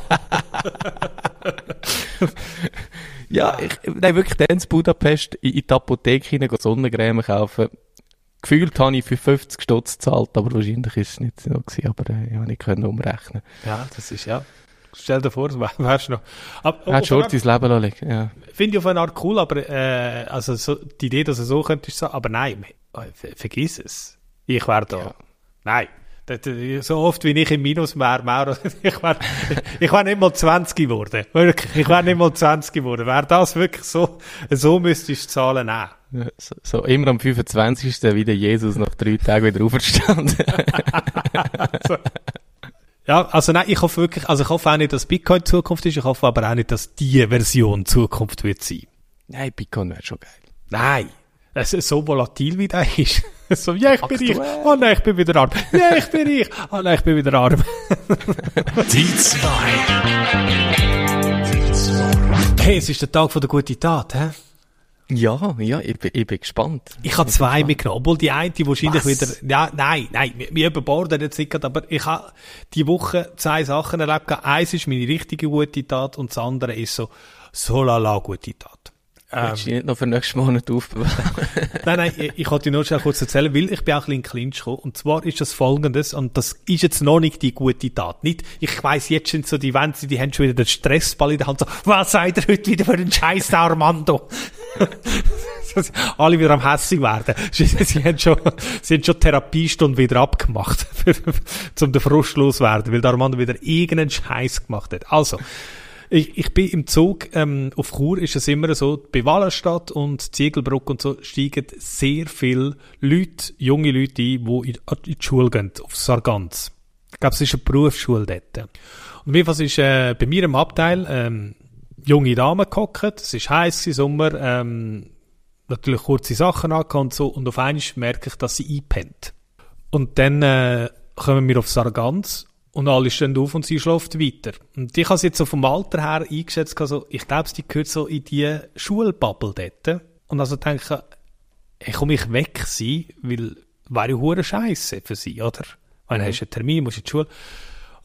Speaker 2: Ja, nein, wirklich, dann in Budapest in die Apotheke hinein Sonnencreme kaufen. Gefühlt habe ich für 50 Stutz gezahlt, aber wahrscheinlich ist es nicht so gewesen, aber ich habe nicht umrechnen.
Speaker 1: Ja, das ist, ja. Stell dir vor, wärst du noch.
Speaker 2: Hat schon dein Leben liegen, ja.
Speaker 1: Finde ich auf eine Art cool, aber, also, so, die Idee, dass er so könnte, ist so, aber nein, vergiss es. Ich wäre da. Ja. Nein. So oft wie ich im Minus wäre, Mauro, ich wär nicht mal 20 geworden. Wirklich, ich wäre nicht mal 20 geworden. Wäre das wirklich so müsstest du zahlen nehmen.
Speaker 2: Ja, so immer am 25. wieder Jesus nach 3 Tagen wieder auferstanden.
Speaker 1: So. Ja, also nein, ich hoffe wirklich, also ich hoffe auch nicht, dass Bitcoin Zukunft ist, ich hoffe aber auch nicht, dass die Version Zukunft wird sein.
Speaker 2: Nein, Bitcoin wäre schon geil.
Speaker 1: Nein, es ist so volatil, wie der ist. So, ja, ich bin reich, oh nein, ich bin wieder arm. Ja, ich bin reich, oh nein, ich bin wieder arm.
Speaker 3: Die 2.
Speaker 1: Hey, es ist der Tag von der guten Tat, hä?
Speaker 2: Ja, ich bin gespannt.
Speaker 1: Ich habe 2 mitgenommen, obwohl die eine wahrscheinlich wieder, ja, nein, wir überborden jetzt nicht, aber ich habe die Woche 2 Sachen erlebt. Eins ist meine richtige gute Tat und das andere ist so lala gute Tat.
Speaker 2: Willst du nicht noch für nächsten Monat aufbewahren?
Speaker 1: Nein, ich wollte dir nur schnell kurz erzählen, weil ich bin auch ein bisschen in Clinch gekommen. Und zwar ist das Folgendes, und das ist jetzt noch nicht die gute Tat. Nicht, ich weiss, jetzt sind so die Wände, die haben schon wieder den Stressball in der Hand, so, was seid ihr heute wieder für einen Scheiß, Armando? Alle wieder am hässig werden. Sie haben schon Therapiestunden wieder abgemacht, um den Frust loswerden, weil der Armando wieder irgendeinen Scheiß gemacht hat. Also, ich bin im Zug, auf Chur ist es immer so, bei Wallenstadt und Ziegelbrücke und so steigen sehr viele Leute, junge Leute ein, die in die Schule gehen, auf Sargans. Ich glaube, es ist eine Berufsschule dort. Und jedenfalls ist bei mir im Abteil junge Dame gehockt, es ist heiß im Sommer, natürlich kurze Sachen angehabt und so, und auf einmal merke ich, dass sie einpennt. Und dann kommen wir auf Sargans. Und alle stehen auf und sie schläft weiter. Und ich habe sie jetzt so vom Alter her eingeschätzt, also ich glaube, die gehört so in die Schulbubble dort. Und also denke ich, komm ich weg sein, weil wäre ja hure Scheisse für sie, oder? Wenn hast du einen Termin, musst du in die Schule.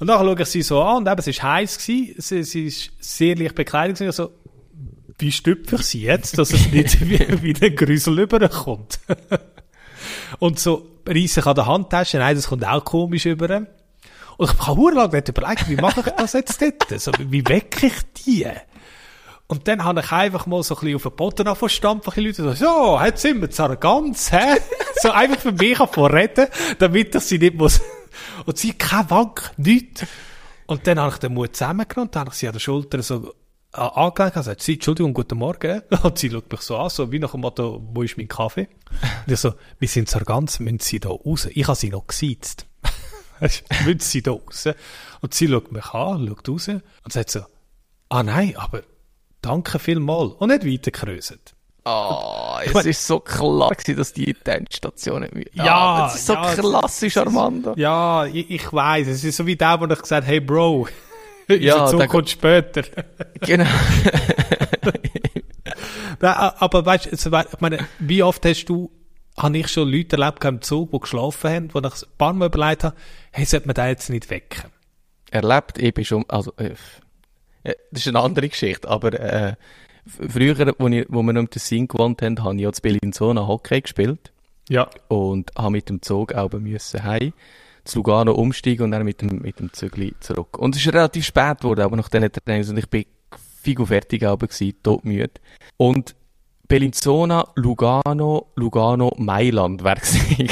Speaker 1: Und dann schaue ich sie so an und eben, es war heiß gewesen, sie ist sehr leicht bekleidet gewesen, also, wie stüpfe ich sie jetzt, dass es nicht wie ein Grüsel rüberkommt? Und so reisse ich an der Handtasche, nein, das kommt auch komisch rüber. Und ich habe sehr lange überlegt, wie mache ich das jetzt dort? Also, wie wecke ich die? Und dann habe ich einfach mal so ein bisschen auf den Boden angefangen, Leute so, jetzt sind wir jetzt Arroganz, hä? So einfach für mich reden, damit ich sie nicht muss. Und sie keine Wank, nichts. Und dann habe ich den Mut zusammengenommen, dann habe ich sie an der Schulter so angelegt und gesagt, Entschuldigung, guten Morgen. Und sie schaut mich so an, so wie nach dem Motto, wo ist mein Kaffee? Und ich so, wir sind so ganz, müssen sie da raus? Ich habe sie noch gesiezt. Müssen sie da raus? Und sie schaut mich an, schaut raus und sagt so, nein, aber danke vielmals. Und nicht weitergeröselt.
Speaker 2: Es ist so klar gewesen, dass die Endstation nicht mehr... Ja, das ist so klassisch, Armando.
Speaker 1: Ja, ich weiss. Es ist so wie der, der gesagt hat, hey Bro, unsere Zukunft später.
Speaker 2: Genau.
Speaker 1: Aber weißt du, ich meine, wie oft habe ich schon Leute erlebt im Zug, die geschlafen haben, wo ich ein paar Mal überlegt habe, hey, sollte man den jetzt nicht wecken?
Speaker 2: Erlebt, ich bin schon, also, das ist eine andere Geschichte, aber, früher, wo wir noch im Tessin gewohnt haben, habe ich ja zu Bellinzona Hockey gespielt.
Speaker 1: Ja.
Speaker 2: Und habe mit dem Zug auch müssen heim zu Lugano umsteigen und dann mit dem Zügli zurück. Und es ist relativ spät geworden, aber nach diesen Trainings, und ich bin figo fertig gewesen, todmüde. Und Bellinzona, Lugano, Mailand wäre gewesen.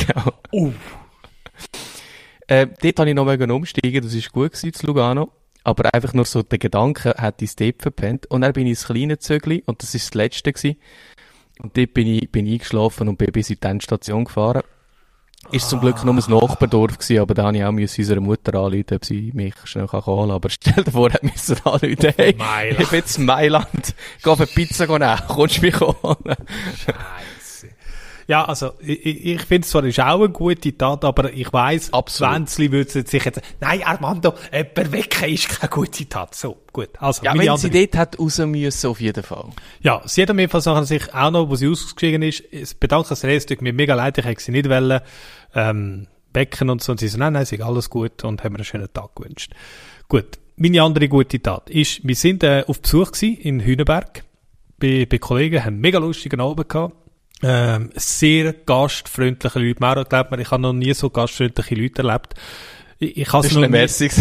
Speaker 2: Dort habe ich noch umsteigen, das war gut gewesen, zu Lugano. Aber einfach nur so der Gedanke hat ich dort verpennt. Und dann bin ich ins kleine Zögli, und das war das letzte gewesen. Und dort bin ich eingeschlafen und bin bis in die Endstation gefahren. Ist zum Glück nur ein Nachbardorf gewesen, aber da habe ich auch unserer Mutter anrufen, ob sie mich schnell holen kann. Aber stell dir vor, ich musste anrufen, hey, ich bin jetzt in Mailand, geh auf eine Pizza nehmen, kommst du mich holen?
Speaker 1: Scheiße. Ja, also, ich finde es zwar ist auch eine gute Tat, aber ich weiss, Zwänzli würde sich jetzt, nein, Armando, jemand wecken ist keine gute Tat. So, gut. Also,
Speaker 2: ja, wenn sie dort hat raus müssen, auf jeden Fall.
Speaker 1: Ja, sie hat auf jeden Fall Sachen sich auch noch, wo sie ausgestiegen ist, es bedankt sich sehr, es tut mir mega leid, ich hätte sie nicht wollen, wecken und so, und sie so, nein, es ist alles gut, und haben mir einen schönen Tag gewünscht. Gut. Meine andere gute Tat ist, wir sind, auf Besuch gewesen, in Hüneberg, bei Kollegen, haben einen mega lustigen Abend gehabt. Sehr gastfreundliche Leute. Mauro glaubt mir, ich habe noch nie so gastfreundliche Leute erlebt. Ich habe es noch nie.
Speaker 2: Ich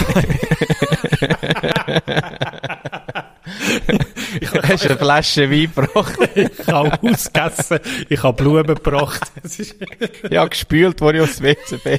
Speaker 2: hast eine Flasche Wein gebracht.
Speaker 1: Ich habe ausgegessen. Ich habe Blumen gebracht.
Speaker 2: Ich habe gespült, wo ich aufs WC bin.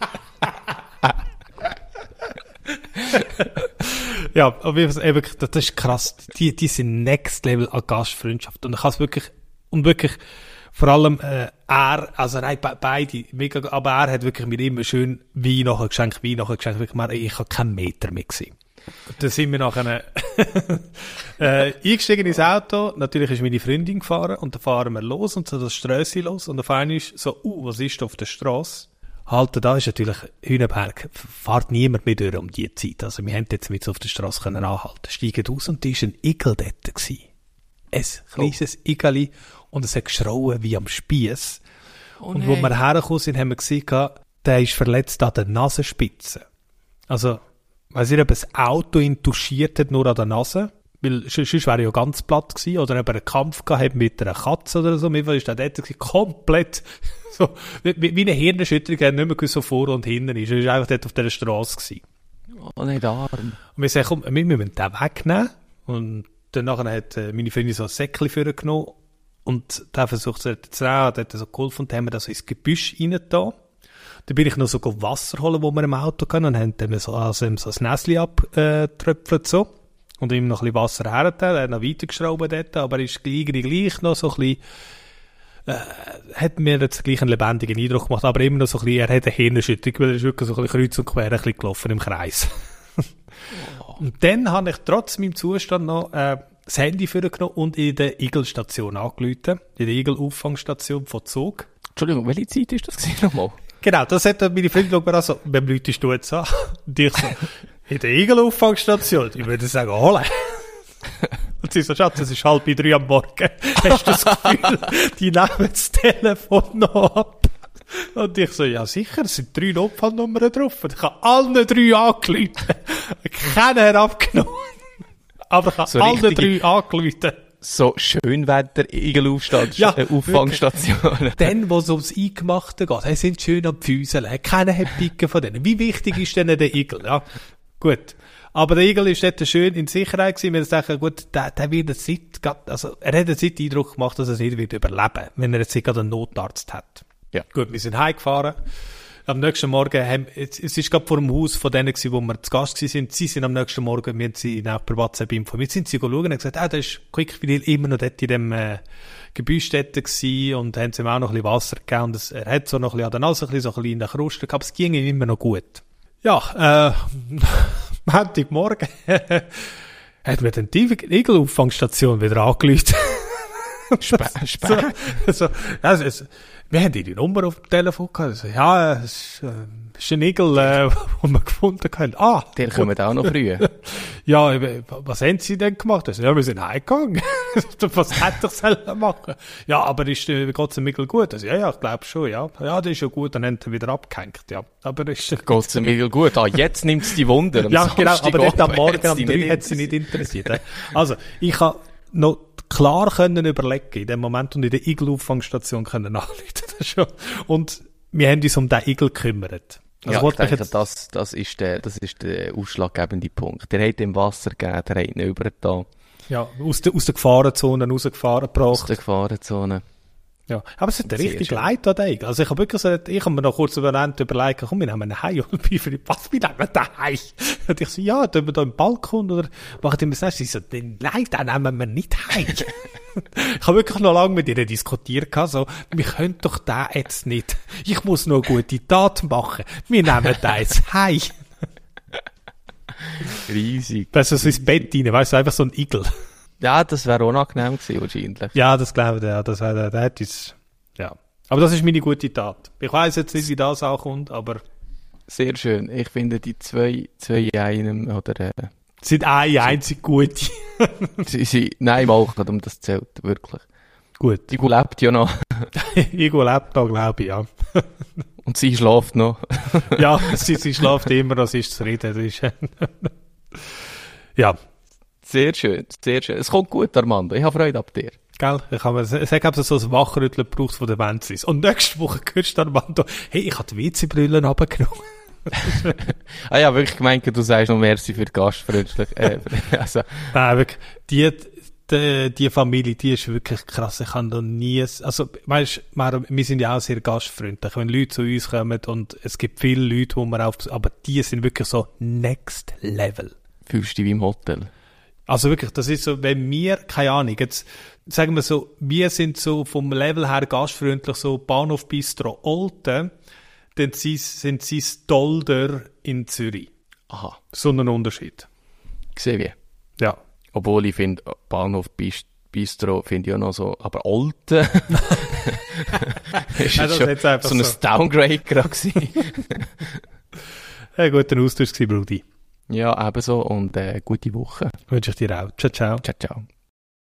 Speaker 1: Ja, aber eben, das ist krass. Die sind Next Level an Gastfreundschaft. Und ich habe es wirklich, und wirklich, vor allem, beide, mega, aber er hat wirklich mir immer schön Wein nachher geschenkt. Ich habe keinen Meter mehr gesehen. Und dann sind wir nachher, eingestiegen ins Auto. Natürlich ist meine Freundin gefahren, und dann fahren wir los, und so das Strössi los, und auf einmal ist so, was ist da auf der Strasse? Halt, da ist natürlich Hüneberg, fährt niemand mehr durch um die Zeit. Also, wir haben jetzt mit so auf der Strasse können anhalten. Steigen aus, und da war ein Igel dort gewesen. Ein kleines Igeli, und es hat geschrauen wie am Spiess. Und wo wir hergekommen sind, haben wir gesehen, der ist verletzt an der Nasenspitze. Also, weiss ich, ob das Auto ihn touchiert hat, nur an der Nase. Weil, sonst wäre er ja ganz platt gewesen. Oder ob er einen Kampf gehabt hat mit einer Katze oder so. Mir ist der dort gewesen, komplett, so, wie eine Hirnerschütterung, er nicht mehr so vor und hinten ist. Er war einfach dort auf dieser Strasse gewesen.
Speaker 2: Oh, nicht arm.
Speaker 1: Und wir sagen, komm, wir müssen den wegnehmen. Und dann nachher hat meine Freundin so ein Säckchen vorgenommen. Und der versucht es zu nehmen, der hat so geholfen, und haben wir das ins Gebüsch reingetan. Dann bin ich noch so Wasser holen, wo wir im Auto können, und haben dann so ein Näschen abgetröpfelt, so. Und ihm noch ein bisschen Wasser hergetan, er hat noch weitergeschraubt dort, aber er ist gleich noch so ein bisschen, hat mir jetzt gleich einen lebendigen Eindruck gemacht, aber immer noch so ein bisschen, er hat eine Hirnerschütterung, weil er ist wirklich so ein bisschen kreuz und quer ein bisschen gelaufen im Kreis. Und dann habe ich trotz meinem Zustand noch, das Handy vorgenommen und in der Igelstation angerufen, in der Igel-Auffangstation von Zug.
Speaker 2: Entschuldigung, welche Zeit ist das gewesen nochmal?
Speaker 1: Genau, das hat meine Freundin mir also, wem läutest du jetzt an? Und ich so, in der Igel-Auffangstation, ich würde sagen, holen. Und sie so, Schatz, es ist 2:30 am Morgen. Hast du das Gefühl, die nehmen das Telefon noch ab? Und ich so, ja sicher, es sind 3 Notfallnummern drauf. Und ich habe alle 3 angerufen. Keiner hat abgenommen. Aber ich habe
Speaker 2: So
Speaker 1: alle
Speaker 2: richtige-
Speaker 1: 3 angerufen.
Speaker 2: So Schönwetter-Igelaufstationen.
Speaker 1: Dann, wo es ums Eingemachte geht, hey, sind schön am Füßeln. Keiner hat Picken von denen. Wie wichtig ist denn der Igel? Ja, gut. Aber der Igel ist dort schön in Sicherheit gewesen. Wir sagen, gut, der wird jetzt nicht, also, er hat jetzt nicht den Eindruck gemacht, dass er es nicht wird überleben, wenn er jetzt gerade einen Notarzt hat.
Speaker 2: Ja.
Speaker 1: Gut, wir sind heimgefahren. Am nächsten Morgen es ist gerade vor dem Haus von denen gewesen, wo wir zu Gast waren. Sie sind am nächsten Morgen, wir haben sie auch per WhatsApp informiert, sind sie schauen und haben gesagt, da ist Quickfile immer noch dort in dem, Gebührstätte gewesen und haben sie ihm auch noch ein bisschen Wasser gegeben und er hat so noch ein bisschen an der Nase, ein bisschen so kleine Krusten gehabt, aber es ging ihm immer noch gut. Ja, Montagmorgen hat mir dann die Igelauffangstation wieder angerufen. Wir haben die Nummer auf dem Telefon gehabt. Also, ja, es ist ein Igel, den wir gefunden haben. Ah,
Speaker 2: Der kommt auch noch früh.
Speaker 1: ja, was haben Sie denn gemacht? Also, ja, wir sind heimgegangen. Was hätte ich selber machen? Ja, aber geht's dem Igel gut? Also, ja, ich glaube schon, ja. Ja, das ist schon gut, dann haben sie wieder abgehängt, ja. Aber ist
Speaker 2: Geht's dem Igel gut? Ah, jetzt nimmt's die Wunder. Am
Speaker 1: ja, genau, aber nicht am Morgen,
Speaker 2: hat's
Speaker 1: am
Speaker 2: dich
Speaker 1: 3 hat sie nicht interessiert. Also, ich habe noch klar können überlegen, in dem Moment und in der Igel-Auffangstation können anrufen. Das schon. Und wir haben uns um den Igel gekümmert. Also
Speaker 2: Ja, ich denke, das ist der ausschlaggebende Punkt. Der hat ihm Wasser gegeben, der hat ihn übergetan.
Speaker 1: Ja, aus der Gefahrenzone rausgefahren
Speaker 2: Aus
Speaker 1: gebracht.
Speaker 2: der Gefahrenzone.
Speaker 1: Ja, aber es hat
Speaker 2: Sehr
Speaker 1: richtig
Speaker 2: schön.
Speaker 1: leid an den Igel. Also ich habe wirklich gesagt, ich habe mir noch kurz überlegt, komm, wir nehmen einen Heim. Und wie viel, was, wir nehmen den Heim? Und ich so, ja, tun wir da im Balkon oder machen wir das nächste? Ich so, nein, den nehmen wir nicht heim. Ich habe wirklich noch lange mit ihr diskutiert, so, wir können doch den jetzt nicht. Ich muss noch eine gute Tat machen. Wir nehmen den jetzt heim.
Speaker 2: Riesig.
Speaker 1: Das ist so ins Bett rein, weißt du, einfach so ein Igel.
Speaker 2: Ja, das wäre unangenehm gewesen, wahrscheinlich.
Speaker 1: Ja, das glaube ich, ja, der hat uns, ja. Aber das ist meine gute Tat. Ich weiss jetzt nicht, wie das ankommt, aber
Speaker 2: Sehr schön. Ich finde die zwei in einem, oder,
Speaker 1: es sind eine einzig gute.
Speaker 2: nein, mal, um das zählt, wirklich.
Speaker 1: Gut.
Speaker 2: Die lebt ja noch.
Speaker 1: Igel lebt da, glaube ich, ja.
Speaker 2: Und sie schläft noch.
Speaker 1: Ja, sie schläft immer, das ist zu reden. Das ist, ja,
Speaker 2: Sehr schön, sehr schön. Es kommt gut, Armando. Ich habe Freude ab dir.
Speaker 1: gell? Ich sage, so ein Wachrütteln braucht von den Wenzis. Und nächste Woche hörst du Armando, hey, ich habe die WC-Brille runtergenommen.
Speaker 2: Ah ja, wirklich gemeint, du sagst noch merci für die Gastfreundlich. Also,
Speaker 1: Nein, wirklich, die Familie, die ist wirklich krass. Ich habe noch nie, also, weißt, wir sind ja auch sehr gastfreundlich. Wenn Leute zu uns kommen und es gibt viele Leute, wo man aber die sind wirklich so next level.
Speaker 2: fühlst du dich wie im Hotel.
Speaker 1: Also wirklich, das ist so, wenn wir, keine Ahnung, jetzt sagen wir so, wir sind so vom Level her gastfreundlich, so Bahnhof Bistro Olten, dann sind sie Stolder in Zürich.
Speaker 2: Aha,
Speaker 1: So ein Unterschied.
Speaker 2: gesehen wie.
Speaker 1: Ja.
Speaker 2: Obwohl ich finde, Bahnhof Bistro finde ich auch noch so, aber Olten ist
Speaker 1: Ja, das
Speaker 2: schon
Speaker 1: jetzt einfach
Speaker 2: so ein
Speaker 1: so.
Speaker 2: Downgrade gerade gewesen.
Speaker 1: Ein guter Austausch gewesen, Brudi.
Speaker 2: Ja, ebenso und gute Woche.
Speaker 1: Wünsche ich dir auch. Ciao, ciao.
Speaker 2: Ciao, ciao.